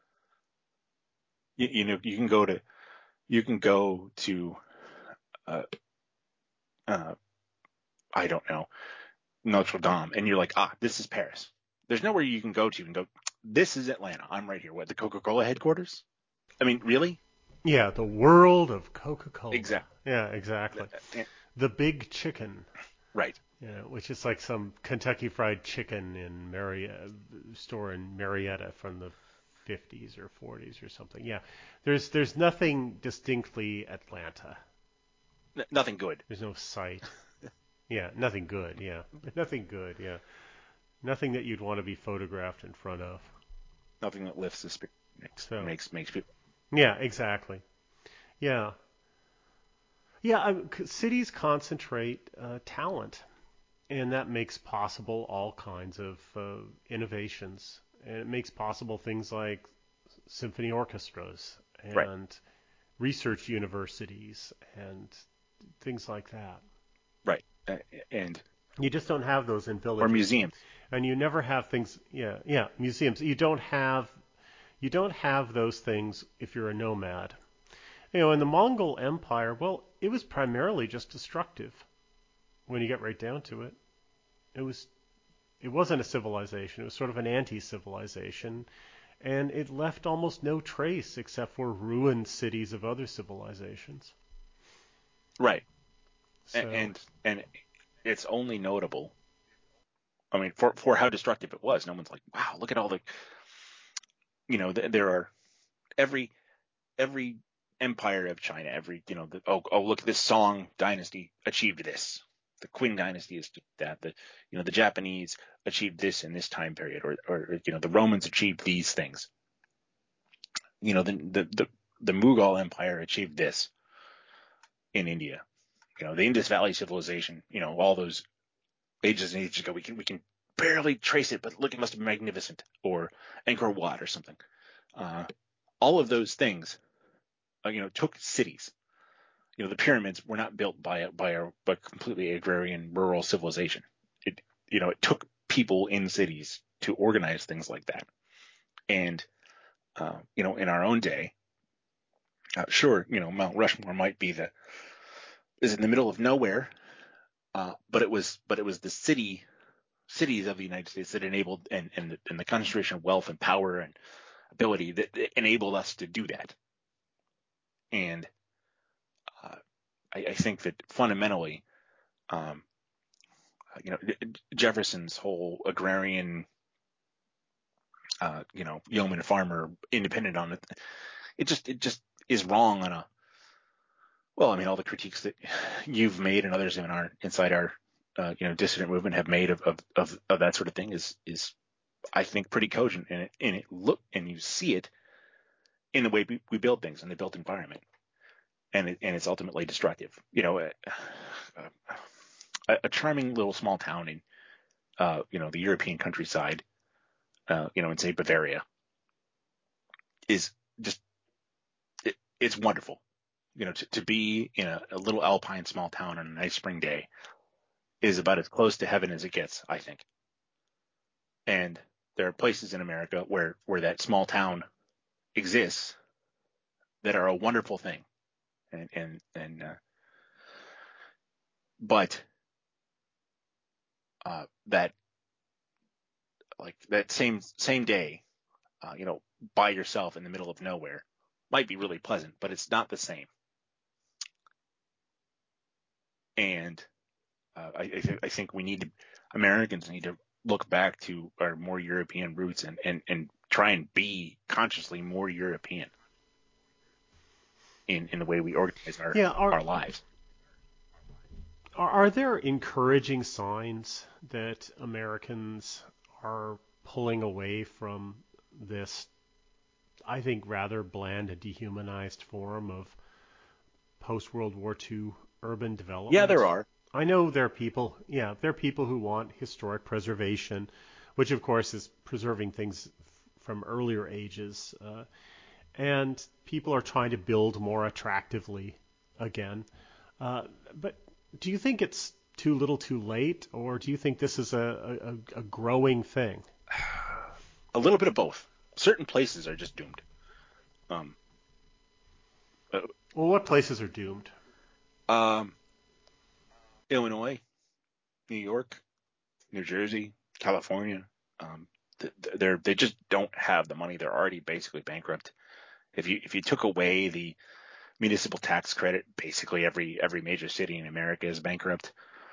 You, you know, you can go to you can go to uh, uh, I don't know, Notre Dame, and you're like, ah, this is Paris. There's nowhere you can go to and go, this is Atlanta. I'm right here. What, the Coca-Cola headquarters? I mean, really? Yeah, the world of Coca-Cola. Exactly. Yeah, exactly. The Big Chicken. Right. Yeah, which is like some Kentucky Fried Chicken in Marietta store in Marietta from the fifties or forties or something. Yeah, there's there's nothing distinctly Atlanta. N- nothing good. There's no site. Yeah, nothing good. Yeah, nothing good. Yeah, nothing that you'd want to be photographed in front of. Nothing that lifts the spirit. Makes So makes makes people. yeah, exactly. Yeah, yeah. I, cities concentrate uh, talent, and that makes possible all kinds of uh, innovations, and it makes possible things like symphony orchestras Right. and research universities and things like that. Right. Uh, and You just don't have those in or villages, museums. and you never have things. Yeah, yeah, museums. You don't have you don't have those things if you're a nomad. You know, in the Mongol Empire, well, it was primarily just destructive. When you get right down to it, it was it wasn't a civilization. It was sort of an anti-civilization, and it left almost no trace except for ruined cities of other civilizations. Right. A- So, And and it's only notable. I mean, for for how destructive it was, no one's like, wow, look at all the, you know, th- there are every every empire of China, every, you know, the, oh oh look, this Song dynasty achieved this. The Qing dynasty achieved that. The you know the Japanese achieved this in this time period, or or you know the Romans achieved these things. You know the the the, the Mughal Empire achieved this in India. You know the Indus Valley civilization. You know all those ages and ages ago. We can we can barely trace it, but look, it must have been magnificent. Or Angkor Wat or something. Uh, all of those things, uh, you know, took cities. You know, the pyramids were not built by a by a, by completely agrarian rural civilization. It you know it took people in cities to organize things like that. And uh, you know, in our own day, uh, sure, you know, Mount Rushmore might be the is in the middle of nowhere, uh, but it was but it was the city cities of the United States that enabled and and the, and the concentration of wealth and power and ability that, that enabled us to do that. And uh, I, I think that fundamentally, um, you know, Jefferson's whole agrarian, uh, you know, yeoman farmer, independent on it, it just it just is wrong on a well. I mean, all the critiques that you've made and others in our inside our uh, you know dissident movement have made of, of of of that sort of thing is is I think pretty cogent, and it and it look and you see it in the way we, we build things in the built environment, and it, and it's ultimately destructive. You know, a, a, a charming little small town in uh, you know the European countryside, uh, you know, in say Bavaria, is just it, it's wonderful. You know, to, to be in a, a little alpine small town on a nice spring day is about as close to heaven as it gets, I think. And there are places in America where where that small town exists that are a wonderful thing, and and and uh, but uh, that like that same same day, uh, you know, by yourself in the middle of nowhere might be really pleasant, but it's not the same. And uh, I, I, th- I think we need to Americans need to look back to our more European roots and and and try and be consciously more European in in the way we organize our yeah, are our lives. are, are there encouraging signs that Americans are pulling away from this, I think, rather bland and dehumanized form of post World War two urban Yeah, there development? are. I know there are people, yeah, there are people who want historic preservation, which of course is preserving things from earlier ages, uh, and people are trying to build more attractively again. Uh, but do you think it's too little, too late, or do you think this is a, a, a growing thing? A little bit of both. Certain places are just doomed. Um, uh, Well, what places are doomed? um, Illinois, New York, New Jersey, California. Um, they're they just don't have the money. They're already basically bankrupt. If you if you took away the municipal tax credit, basically every every major city in America is bankrupt.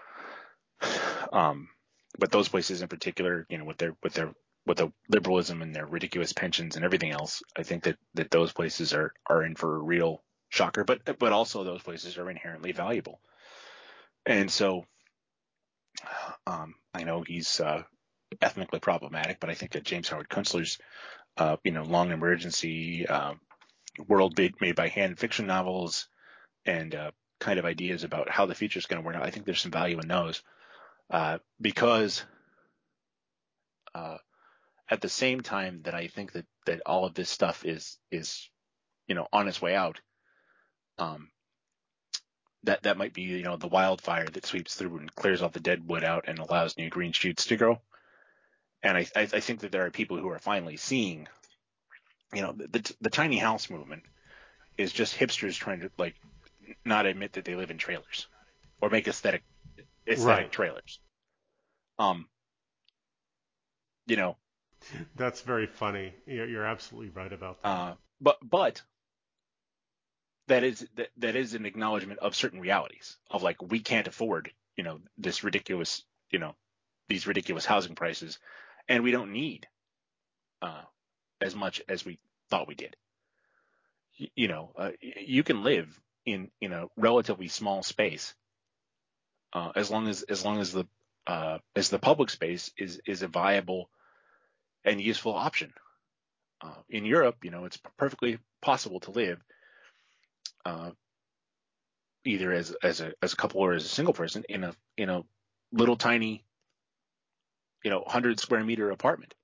Um, but those places in particular, you know, with their with their with the liberalism and their ridiculous pensions and everything else, I think that that those places are are in for a real shocker. But but also those places are inherently valuable. And so um, I know he's uh, ethnically problematic, but I think that James Howard Kunstler's uh, you know long emergency uh, world made, made by hand fiction novels and uh, kind of ideas about how the future is going to work out. I think there's some value in those uh, because uh, at the same time that I think that that all of this stuff is is you know on its way out, um, that that might be, you know, the wildfire that sweeps through and clears all the dead wood out and allows new green shoots to grow. And I I, I think that there are people who are finally seeing, you know, the, the the tiny house movement is just hipsters trying to like not admit that they live in trailers or make aesthetic aesthetic Right. trailers. Um, you know, That's very funny. You're, you're absolutely right about that. uh, but but that is that, that is an acknowledgement of certain realities of like we can't afford, you know, this ridiculous, you know, these ridiculous housing prices, and we don't need uh, as much as we thought we did. Y- You know, uh, y- you can live in in a relatively small space uh, as long as as long as the uh, as the public space is is a viable and useful option. Uh, in Europe, you know, it's perfectly possible to live uh, either as as a as a couple or as a single person in a in a little tiny, you know, hundred square meter apartment.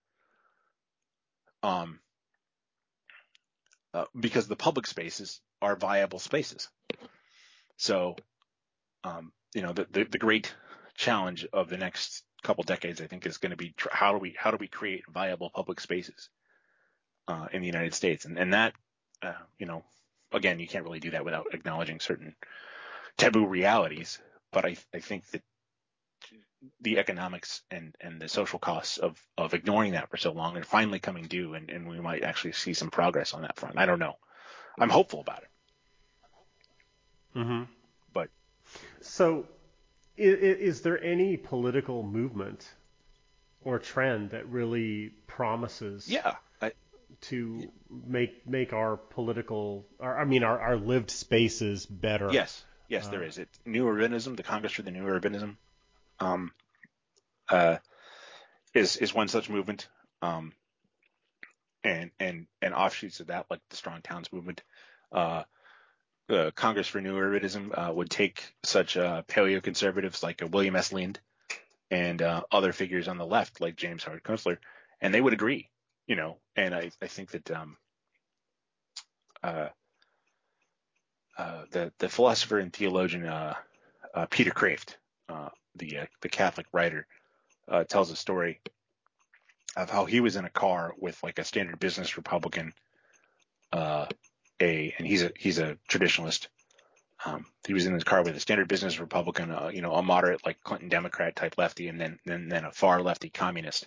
Um, uh, because the public spaces are viable spaces. So, um, you know, the, the the great challenge of the next couple decades, I think, is going to be tr- how do we how do we create viable public spaces uh, in the United States, and and that, uh, you know, again, you can't really do that without acknowledging certain taboo realities. But I I think that the economics and, and the social costs of, of ignoring that for so long are finally coming due, and, and we might actually see some progress on that front. I don't know. I'm hopeful about it. Mm-hmm. But So, is, is there any political movement or trend that really promises yeah, I, to make make our political, our, I mean, our, our lived spaces better? yes, yes, Uh, there is. It's New Urbanism, the Congress for the New Urbanism, um, uh, is is one such movement, um, and and and offshoots of that, like the Strong Towns movement. Uh, uh, Congress for New Urbanism uh, would take such uh, paleo-conservatives like uh, William S. Lind and uh, other figures on the left like James Howard Kunstler, and they would agree, you know. And I, I think that um, uh, uh, the the philosopher and theologian uh, uh, Peter Kraft, uh, the uh, the Catholic writer, uh, tells a story of how he was in a car with like a standard business Republican, uh, a and he's a he's a traditionalist. Um, he was in his car with a standard business Republican, uh, you know, a moderate like Clinton Democrat type lefty, and then then then a far lefty communist.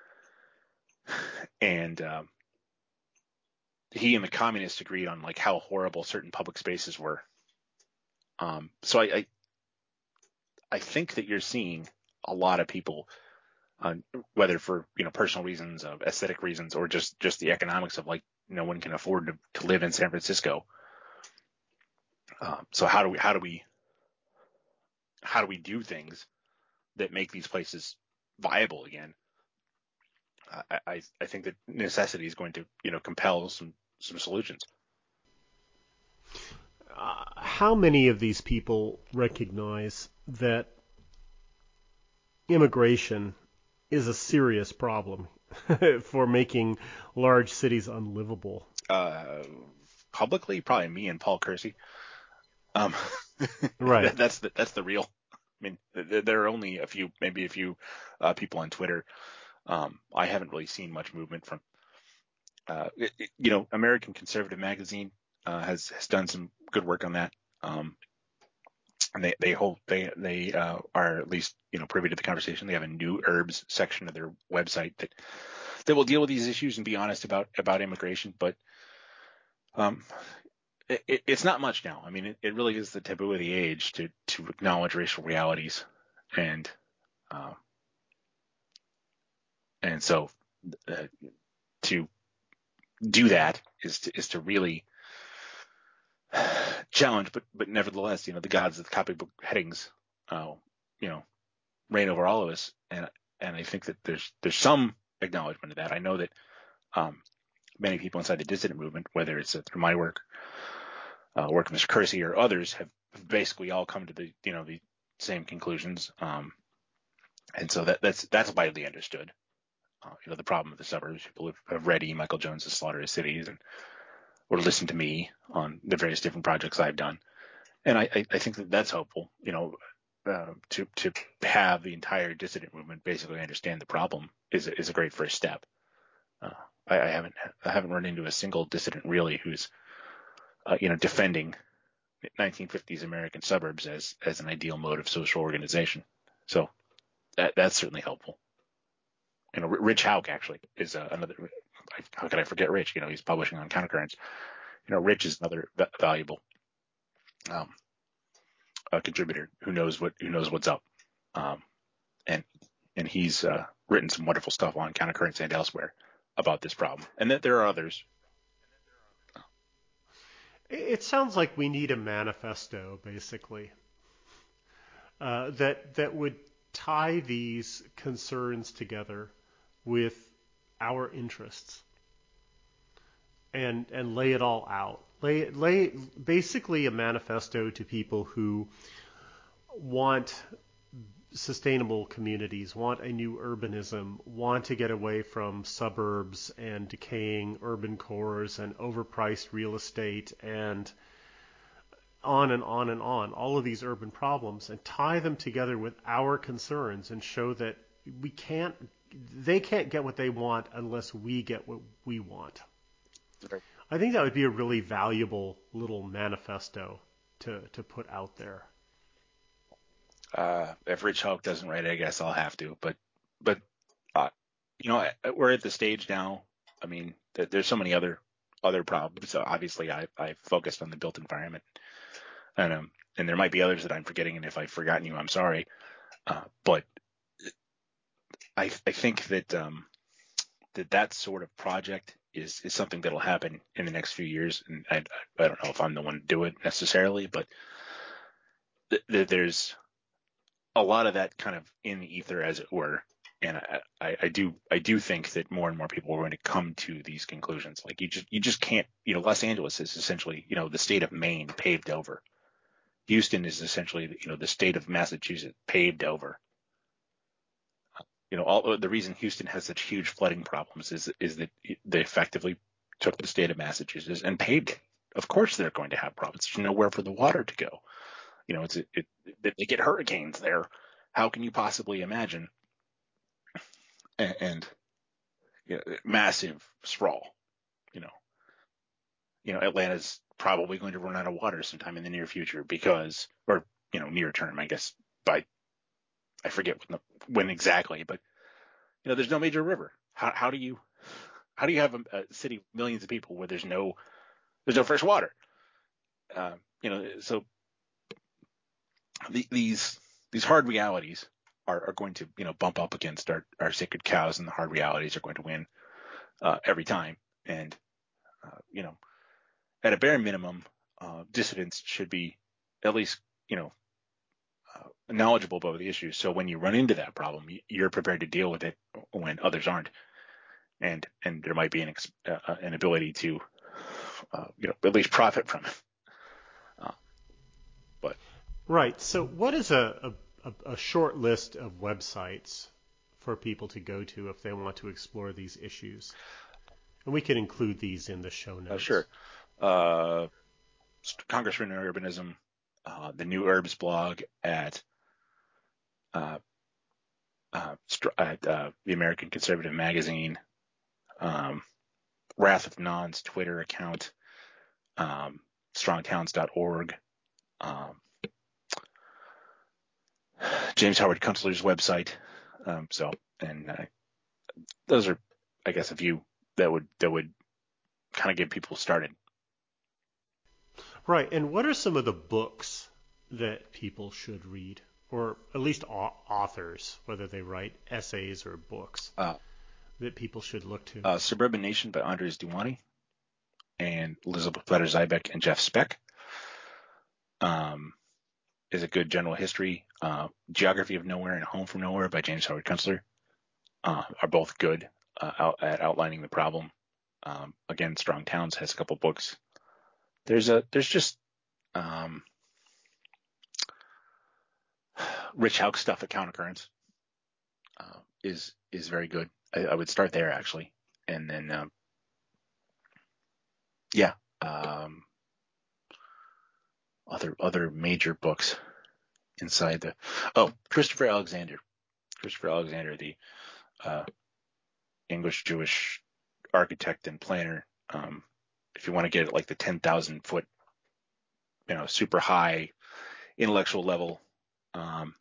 And um, he and the communists agreed on like how horrible certain public spaces were. Um, so I, I I think that you're seeing a lot of people, uh, whether for you know personal reasons, of aesthetic reasons, or just just the economics of like no one can afford to, to live in San Francisco. Um, so how do we how do we how do we do things that make these places viable again? I I, I think that necessity is going to you know compel some some solutions. uh, how many of these people recognize that immigration is a serious problem for making large cities unlivable? Uh, publicly, probably me and Paul Kersey. Um, Right. that's the that's the real. I mean, there are only a few, maybe a few uh, people on Twitter. Um, I haven't really seen much movement from. Uh, it, it, you know, American Conservative Magazine uh, has has done some good work on that. Um, and they they hold they they uh, are at least you know privy to the conversation. They have a new herbs section of their website that that will deal with these issues and be honest about about immigration. But um, it, it, it's not much now. I mean, it, it really is the taboo of the age to to acknowledge racial realities, and uh, and so uh, to do that is to, is to really challenge, but but nevertheless, you know, the gods of the copybook headings, uh, you know, reign over all of us, and and I think that there's there's some acknowledgement of that. I know that um, many people inside the dissident movement, whether it's uh, through my work, uh, work of Mister Kersey or others, have basically all come to the you know the same conclusions, um, and so that that's that's widely understood. Uh, you know, the problem of the suburbs. People have, have read E. Michael Jones's Slaughter of Cities and or listened to me on the various different projects I've done. and I, I, I think that that's hopeful. You know, uh, to to have the entire dissident movement basically understand the problem is is a great first step. Uh, I, I haven't I haven't run into a single dissident really who's uh, you know defending nineteen fifties American suburbs as as an ideal mode of social organization. So that that's certainly helpful. You know, Rich Hauk actually is uh, another. How could I forget Rich? You know, he's publishing on Countercurrents. You know, Rich is another v- valuable um, uh, contributor who knows what who knows what's up, um, and and he's uh, written some wonderful stuff on Countercurrents and elsewhere about this problem, and that there are others. It sounds like we need a manifesto, basically, uh, that that would tie these concerns together with our interests and and lay it all out. Lay lay basically a manifesto to people who want sustainable communities, want a new urbanism, want to get away from suburbs and decaying urban cores and overpriced real estate and on and on and on, all of these urban problems, and tie them together with our concerns and show that we can't, they can't get what they want unless we get what we want. Right. I think that would be a really valuable little manifesto to, to put out there. Uh, if Rich Hauk doesn't write it, I guess I'll have to. But but uh, you know, we're at the stage now. I mean, there's so many other other problems. So obviously, I I focused on the built environment, and um, and there might be others that I'm forgetting. And if I've forgotten you, I'm sorry. Uh, but I I think that um that that sort of project is is something that'll happen in the next few years. And I I don't know if I'm the one to do it necessarily, but th- th- there's a lot of that kind of in the ether, as it were. And I, I, I do I do think that more and more people are going to come to these conclusions. Like you just you just can't, you know, Los Angeles is essentially, you know, the state of Maine paved over. Houston is essentially, you know, the state of Massachusetts paved over. You know, all the reason Houston has such huge flooding problems is is that they effectively took the state of Massachusetts and paved it. Of course, they're going to have problems. There's nowhere for the water to go. You know, it's it, it, they get hurricanes there. How can you possibly imagine? And, and you know, massive sprawl. You know, you know, Atlanta's probably going to run out of water sometime in the near future because, or you know, near term, I guess. By I forget when, the, when exactly, but you know, there's no major river. How how do you how do you have a, a city of millions of people where there's no there's no fresh water? Uh, you know, so the, these these hard realities are, are going to you know bump up against our, our sacred cows, and the hard realities are going to win uh, every time. And uh, you know, at a bare minimum, uh, dissidents should be at least you know uh, knowledgeable about the issues. So when you run into that problem, you're prepared to deal with it when others aren't, and and there might be an uh, an ability to uh, you know at least profit from it. Uh, but Right. So what is a, a, a short list of websites for people to go to if they want to explore these issues? And we can include these in the show notes. Uh, sure. Uh, Congress for New Urbanism, uh, the New Urbs blog at uh, uh, at uh, the American Conservative Magazine, um, Wrath of Non's Twitter account, um, strong towns dot org, um, James Howard Kunstler's website. Um, so, and uh, those are, I guess, a few that would that would kind of get people started. Right. And what are some of the books that people should read, or at least authors, whether they write essays or books, Uh, that people should look to? uh, Suburban Nation by Andres Duany and Elizabeth Vetter-Zybeck and Jeff Speck um, is a good general history. Uh, Geography of Nowhere and Home from Nowhere by James Howard Kunstler uh, are both good uh, out, at outlining the problem. Um, again, Strong Towns has a couple books. There's a there's just um, Rich Hauk stuff at Countercurrents uh, is is very good. I, I would start there actually, and then um, yeah, um, other other major books inside the. Oh, Christopher Alexander. Christopher Alexander, the uh, English Jewish architect and planner. Um, if you want to get at like the ten thousand foot, you know, super high intellectual level, um,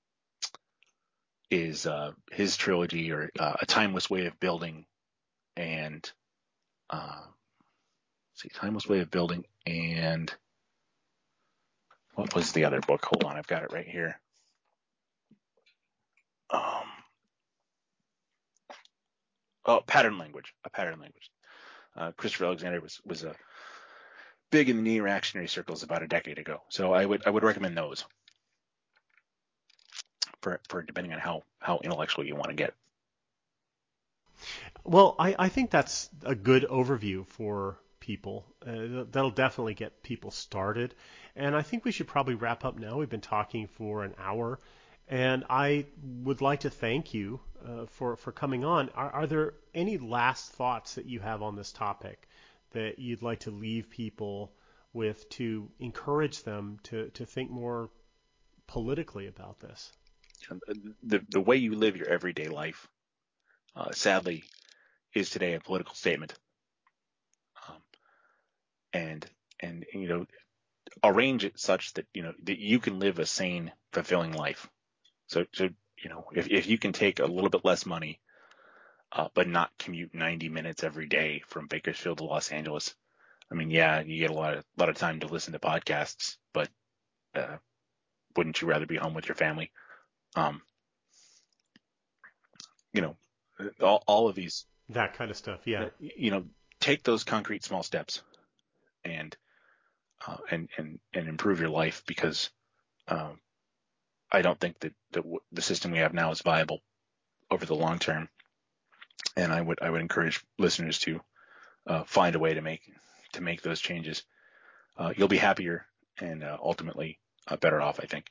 is uh, his trilogy, or uh, A Timeless Way of Building, and uh, see, Timeless Way of Building, and what was the other book? Hold on, I've got it right here. Um, oh, Pattern Language, A Pattern Language. Uh, Christopher Alexander was was a big in the neo-reactionary circles about a decade ago, so I would I would recommend those for for depending on how how intellectual you want to get. Well, I, I think that's a good overview for people. Uh, that'll definitely get people started. And I think we should probably wrap up now. We've been talking for an hour. And I would like to thank you uh, for, for coming on. Are, are there any last thoughts that you have on this topic that you'd like to leave people with to encourage them to, to think more politically about this? The, the way you live your everyday life, uh, sadly, is today a political statement. Um, and, and, you know, arrange it such that, you know, that you can live a sane, fulfilling life. So, so you know, if, if you can take a little bit less money, uh, but not commute ninety minutes every day from Bakersfield to Los Angeles, I mean, yeah, you get a lot of, lot of time to listen to podcasts, but, uh, wouldn't you rather be home with your family? Um, you know, all, all of these, That kind of stuff, yeah. you know, take those concrete small steps and, uh, and, and, and improve your life, because, um, I don't think that the, the system we have now is viable over the long term. And I would, I would encourage listeners to, uh, find a way to make, to make those changes. Uh, you'll be happier and, uh, ultimately uh, better off, I think.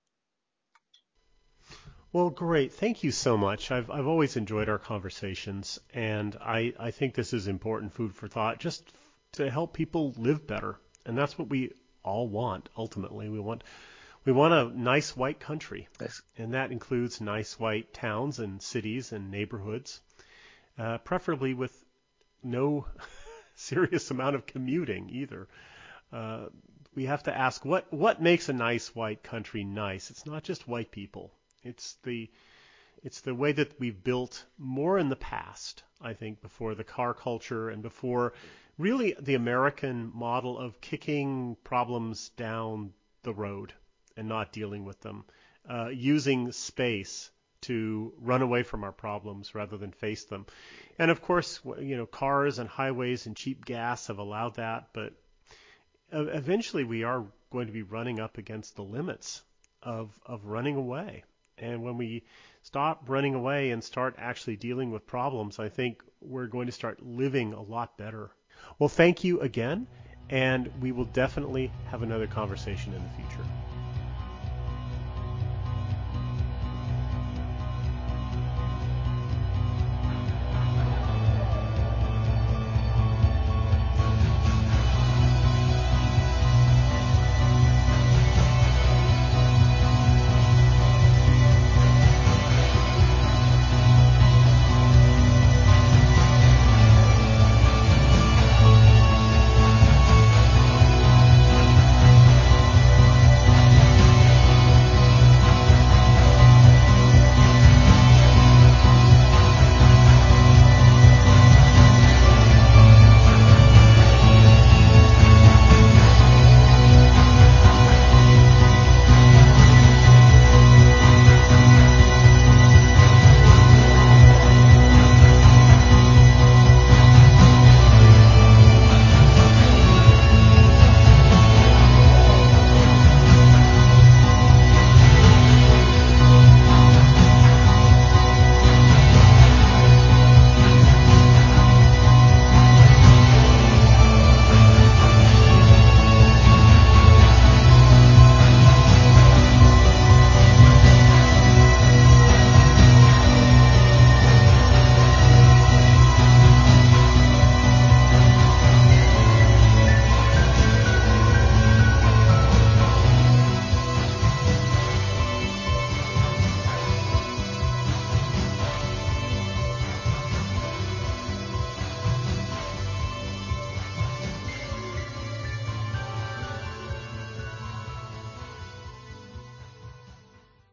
Well, great. Thank you so much. I've I've always enjoyed our conversations, and I, I think this is important food for thought, just to help people live better. And that's what we all want ultimately. We want we want a nice white country, Yes. and that includes nice white towns and cities and neighborhoods, uh, preferably with no serious amount of commuting either. Uh, we have to ask what what makes a nice white country nice. It's not just white people. It's the it's the way that we've built more in the past, I think, before the car culture and before really the American model of kicking problems down the road and not dealing with them, uh, using space to run away from our problems rather than face them. And of course, you know, cars and highways and cheap gas have allowed that, but eventually we are going to be running up against the limits of of running away. And when we stop running away and start actually dealing with problems, I think we're going to start living a lot better. Well, thank you again, and we will definitely have another conversation in the future.